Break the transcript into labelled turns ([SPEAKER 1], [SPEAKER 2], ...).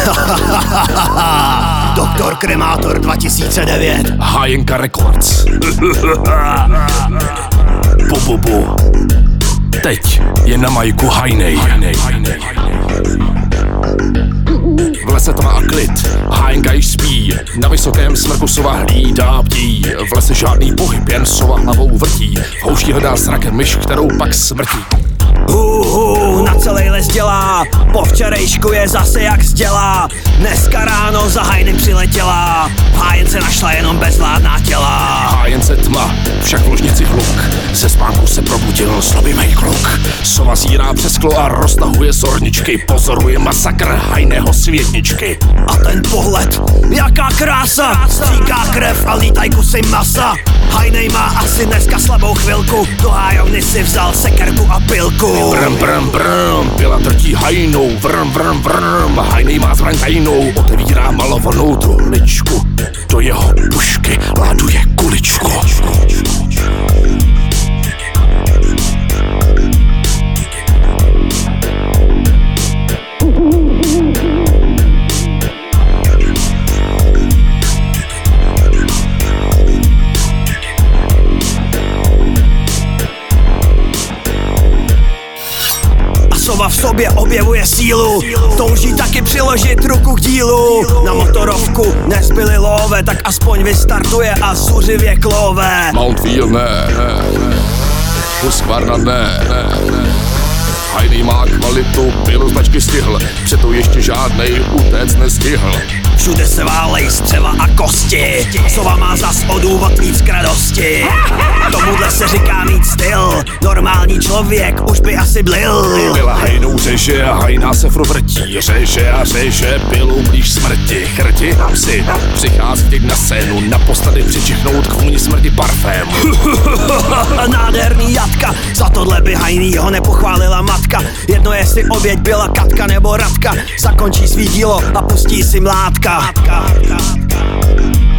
[SPEAKER 1] Doktor Kremátor 2009.
[SPEAKER 2] Hájenka Records. Bu. Teď je na majku Hajnej. V lese tma a klid, Hájenka již spí. Na vysokém smrku sova hlídá bdí. V lese žádný pohyb, jen sova hlavou vrtí. V houšti hledá srakem myš, kterou pak smrtí.
[SPEAKER 1] Na celý les dělá, po včerejšku je zase jak zdělá. Dneska ráno za Hajnem přiletěla, v hájence našla jenom bezvládná těla.
[SPEAKER 2] V hájence tma, však v ložnici hluk. Ze spánku se probudil zlobivej kluk. Sova zírá přes sklo a roztahuje zorničky. Pozoruje masakr Hajného světničky.
[SPEAKER 1] A ten pohled, jaká krása, stříká krev a lítaj kusy masa. Hajnej má asi dneska slabou chvilku, do hájovny si vzal sekerku a pilku.
[SPEAKER 2] Brm, pila drtí Hajnou, vrm. Hajnej má zbraň tajnou, otevírá malovanou truhličku. Do jeho pušky láduje kuličku.
[SPEAKER 1] Sova v sobě objevuje sílu, touží taky přiložit ruku k dílu. Na motorovku nezbyly love, tak aspoň vystartuje a zuřivě klove.
[SPEAKER 2] Mount Wheel ne. Husqvarna ne. Hajnej má kvalitu, pilu značky stihl, přeto ještě žádnej utéct nestihl.
[SPEAKER 1] Všude se válej střeva a kosti, sova má zas o důvod víc k radosti. Tomuhle se říká mít styl, normální člověk už by asi blil.
[SPEAKER 2] Pila Hajnou řeže a Hajná se furt vrtí. Řeže, pilu blíž smrti. Chrti a psi přichází teď na scénu, naposledy přičichnout k vůni smrti parfému.
[SPEAKER 1] Nádherný jatka, za tohle by Hajnýho nepochválila matka. Jedno jestli oběť byla Katka nebo Radka, zakončí svý dílo a pustí si mládka.